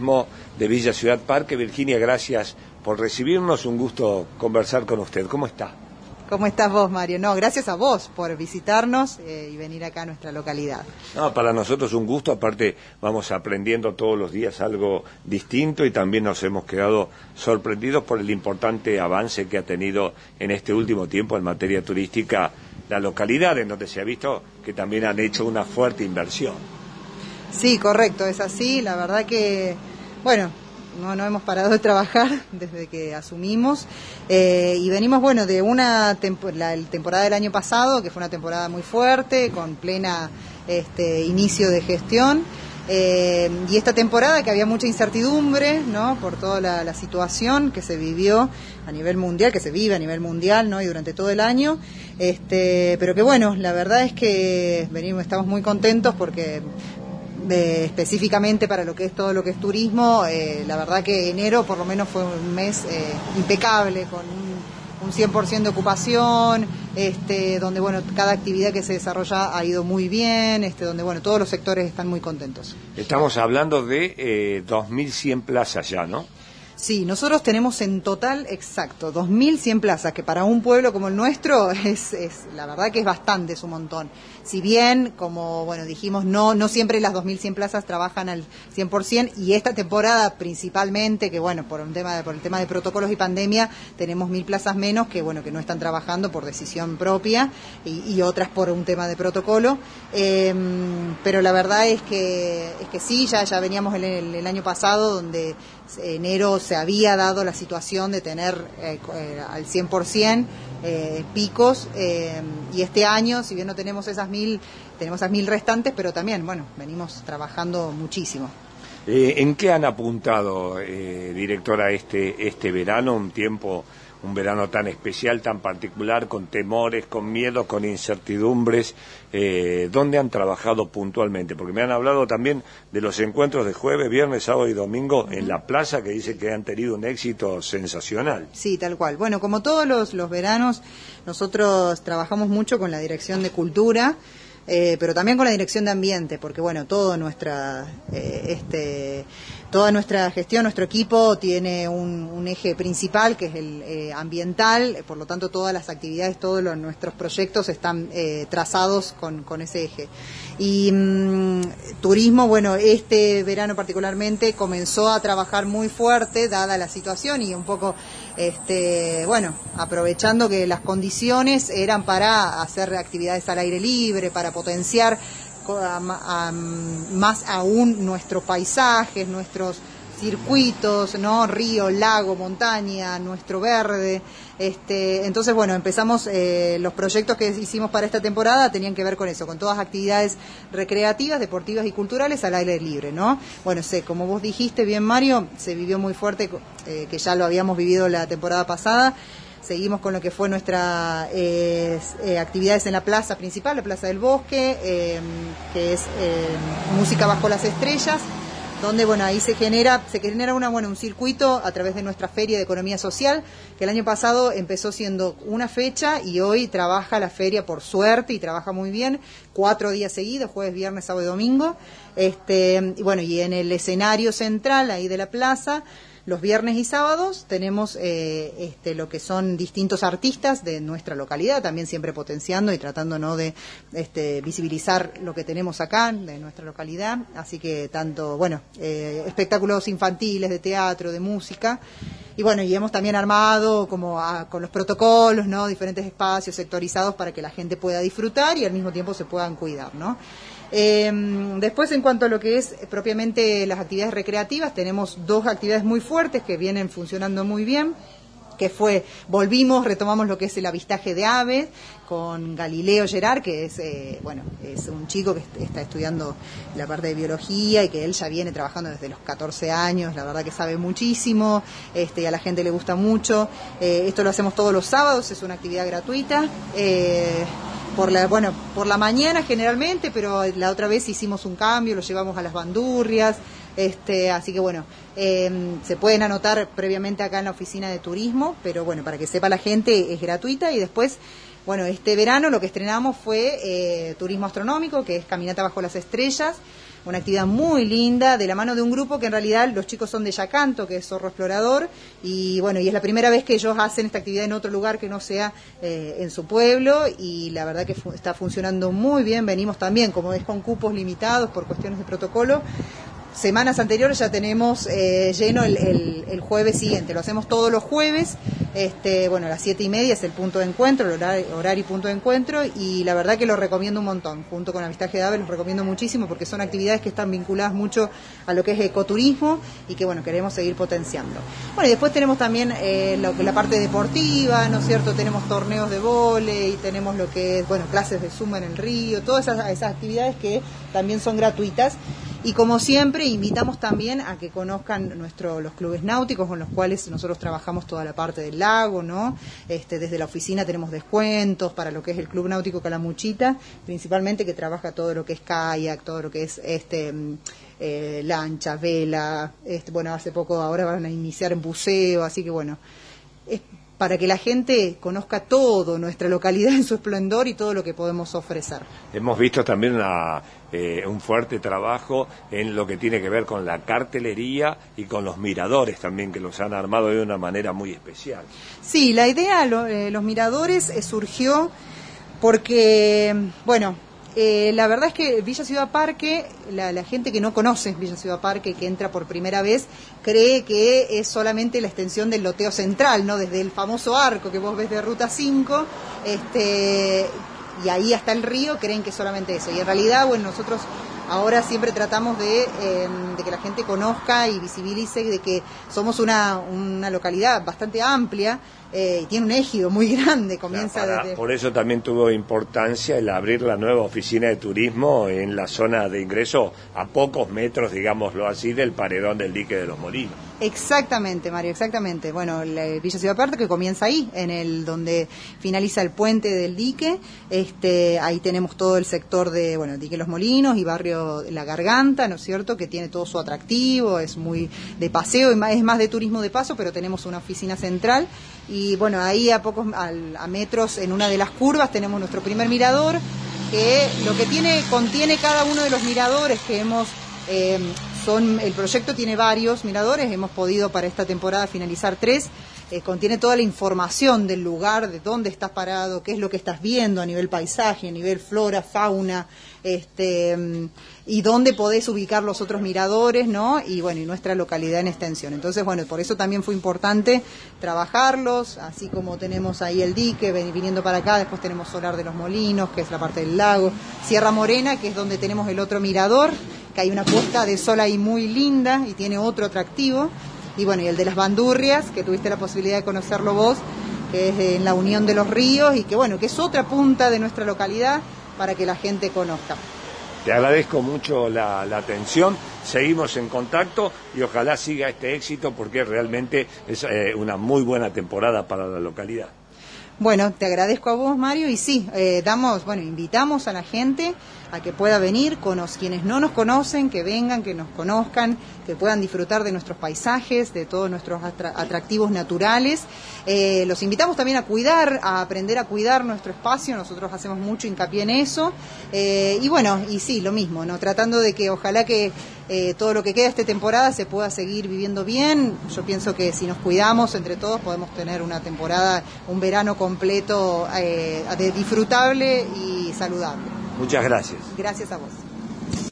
Turismo de Villa Ciudad Parque. Virginia, gracias por recibirnos, un gusto conversar con usted. ¿Cómo está? ¿Cómo estás vos, Mario? No, gracias a vos por visitarnos y venir acá a nuestra localidad. No, para nosotros un gusto, aparte vamos aprendiendo todos los días algo distinto y también nos hemos quedado sorprendidos por el importante avance que ha tenido en este último tiempo en materia turística la localidad, en donde se ha visto que también han hecho una fuerte inversión. Sí, correcto, es así. La verdad que, bueno, no hemos parado de trabajar desde que asumimos y venimos, bueno, de la temporada del año pasado, que fue una temporada muy fuerte, con plena inicio de gestión. Y esta temporada que había mucha incertidumbre, ¿no?, por toda la situación que se vivió a nivel mundial, que se vive a nivel mundial, ¿no?, y durante todo el año, pero que bueno, la verdad es que estamos muy contentos porque específicamente para lo que es todo lo que es turismo, la verdad que enero por lo menos fue un mes impecable, con un 100% de ocupación, donde bueno, cada actividad que se desarrolla ha ido muy bien, donde bueno, todos los sectores están muy contentos. Estamos hablando de 2.100 plazas ya, ¿no? Sí, nosotros tenemos en total, exacto, 2.100 plazas, que para un pueblo como el nuestro la verdad que es bastante, es un montón. Si bien, como bueno dijimos, no siempre las 2.100 plazas trabajan al 100%, y esta temporada principalmente, que bueno, por el tema de protocolos y pandemia, tenemos 1.000 plazas menos que bueno, que no están trabajando por decisión propia y otras por un tema de protocolo. Pero la verdad es que sí, ya veníamos el año pasado, donde enero se había dado la situación de tener al 100% picos, y este año, si bien no tenemos esas 1.000, tenemos esas 1.000 restantes, pero también, bueno, venimos trabajando muchísimo. ¿En qué han apuntado, directora, este verano, un verano tan especial, tan particular, con temores, con miedos, con incertidumbres? ¿Dónde han trabajado puntualmente? Porque me han hablado también de los encuentros de jueves, viernes, sábado y domingo en la plaza, que dice que han tenido un éxito sensacional. Sí, tal cual. Bueno, como todos los veranos, nosotros trabajamos mucho con la Dirección de Cultura, pero también con la Dirección de Ambiente, porque bueno, toda nuestra gestión, nuestro equipo tiene un eje principal, que es el ambiental, por lo tanto todas las actividades, nuestros proyectos están trazados con ese eje. Y turismo, bueno, este verano particularmente comenzó a trabajar muy fuerte, dada la situación, y un poco, bueno, aprovechando que las condiciones eran para hacer actividades al aire libre, para potenciar más aún nuestros paisajes, nuestros circuitos, ¿no?, río, lago, montaña, nuestro verde. Entonces, bueno, empezamos, los proyectos que hicimos para esta temporada tenían que ver con eso, con todas actividades recreativas, deportivas y culturales al aire libre, ¿no? Bueno, como vos dijiste bien, Mario, se vivió muy fuerte, que ya lo habíamos vivido la temporada pasada. Seguimos con lo que fue nuestras actividades en la plaza principal, la Plaza del Bosque, que es música bajo las estrellas, donde bueno, ahí se genera un circuito a través de nuestra Feria de Economía Social, que el año pasado empezó siendo una fecha y hoy trabaja la feria, por suerte, y trabaja muy bien, 4 días seguidos, jueves, viernes, sábado y domingo. Y bueno, y en el escenario central ahí de la plaza, los viernes y sábados tenemos lo que son distintos artistas de nuestra localidad, también siempre potenciando y tratando, ¿no?, de visibilizar lo que tenemos acá de nuestra localidad. Así que tanto, bueno, espectáculos infantiles, de teatro, de música. Y bueno, y hemos también armado con los protocolos, ¿no?, diferentes espacios sectorizados para que la gente pueda disfrutar y al mismo tiempo se puedan cuidar, ¿no? Después, en cuanto a lo que es propiamente las actividades recreativas, tenemos 2 actividades muy fuertes que vienen funcionando muy bien, que retomamos lo que es el avistaje de aves con Galileo Gerard, que es un chico que está estudiando la parte de biología y que él ya viene trabajando desde los 14 años, la verdad que sabe muchísimo, y a la gente le gusta mucho. Esto lo hacemos todos los sábados, es una actividad gratuita, por la mañana generalmente, pero la otra vez hicimos un cambio, lo llevamos a las bandurrias, así que bueno, se pueden anotar previamente acá en la oficina de turismo, pero bueno, para que sepa la gente, es gratuita. Y después, bueno, este verano lo que estrenamos fue turismo astronómico, que es caminata bajo las estrellas, una actividad muy linda de la mano de un grupo que en realidad los chicos son de Yacanto, que es Zorro Explorador, y bueno, y es la primera vez que ellos hacen esta actividad en otro lugar que no sea en su pueblo, y la verdad que está funcionando muy bien. Venimos también, como es con cupos limitados por cuestiones de protocolo, semanas anteriores ya tenemos lleno el jueves siguiente. Lo hacemos todos los jueves. Bueno, a las 7:30 es el punto de encuentro, el horario y punto de encuentro, y la verdad que lo recomiendo un montón. Junto con Avistaje de Aves los recomiendo muchísimo porque son actividades que están vinculadas mucho a lo que es ecoturismo y que, bueno, queremos seguir potenciando. Bueno, y después tenemos también la parte deportiva, ¿no es cierto? Tenemos torneos de vóley, tenemos lo que es, bueno, clases de zumba en el río, todas esas actividades que también son gratuitas. Y como siempre, invitamos también a que conozcan los clubes náuticos con los cuales nosotros trabajamos toda la parte del lago, ¿no? Desde la oficina tenemos descuentos para lo que es el Club Náutico Calamuchita, principalmente, que trabaja todo lo que es kayak, todo lo que es lancha, vela, bueno, hace poco ahora van a iniciar en buceo, así que bueno, para que la gente conozca todo nuestra localidad en su esplendor y todo lo que podemos ofrecer. Hemos visto también un fuerte trabajo en lo que tiene que ver con la cartelería y con los miradores también, que los han armado de una manera muy especial. Sí, la idea, los miradores surgió porque, bueno, la verdad es que Villa Ciudad Parque, la gente que no conoce Villa Ciudad Parque, que entra por primera vez, cree que es solamente la extensión del loteo central, ¿no? Desde el famoso arco que vos ves de Ruta 5, y ahí hasta el río, creen que es solamente eso. Y en realidad, bueno, nosotros ahora siempre tratamos de que la gente conozca y visibilice de que somos una localidad bastante amplia, y tiene un ejido muy grande, comienza desde... Por eso también tuvo importancia el abrir la nueva oficina de turismo en la zona de ingreso, a pocos metros, digámoslo así, del paredón del dique de los Molinos. Exactamente, Mario, exactamente. Bueno, la Villa Ciudad Parque, que comienza ahí, donde finaliza el puente del dique, ahí tenemos todo el sector de, bueno, dique Los Molinos y barrio La Garganta, ¿no es cierto?, que tiene todo su atractivo, es muy de paseo, es más de turismo de paso, pero tenemos una oficina central. Y bueno, ahí a metros, en una de las curvas, tenemos nuestro primer mirador, que lo que contiene cada uno de los miradores que hemos... el proyecto tiene varios miradores, hemos podido para esta temporada finalizar 3, contiene toda la información del lugar, de dónde estás parado, qué es lo que estás viendo a nivel paisaje, a nivel flora, fauna, y dónde podés ubicar los otros miradores, ¿no? Y bueno, y nuestra localidad en extensión. Entonces, bueno, por eso también fue importante trabajarlos, así como tenemos ahí el dique viniendo para acá, después tenemos Solar de los Molinos, que es la parte del lago, Sierra Morena, que es donde tenemos el otro mirador, que hay una puesta de sol ahí muy linda y tiene otro atractivo. Y bueno, y el de las Bandurrias, que tuviste la posibilidad de conocerlo vos, que es en la unión de los ríos y que bueno, que es otra punta de nuestra localidad para que la gente conozca. Te agradezco mucho la atención, seguimos en contacto y ojalá siga este éxito porque realmente es una muy buena temporada para la localidad. Bueno, te agradezco a vos, Mario, y sí, invitamos a la gente a que pueda venir, quienes no nos conocen, que vengan, que nos conozcan, que puedan disfrutar de nuestros paisajes, de todos nuestros atractivos naturales. Los invitamos también a aprender a cuidar nuestro espacio, nosotros hacemos mucho hincapié en eso, y bueno, y sí, lo mismo, ¿no? Tratando de que ojalá que todo lo que queda esta temporada se pueda seguir viviendo bien. Yo pienso que si nos cuidamos entre todos podemos tener una temporada, un verano completo, disfrutable y saludable. Muchas gracias. Gracias a vos.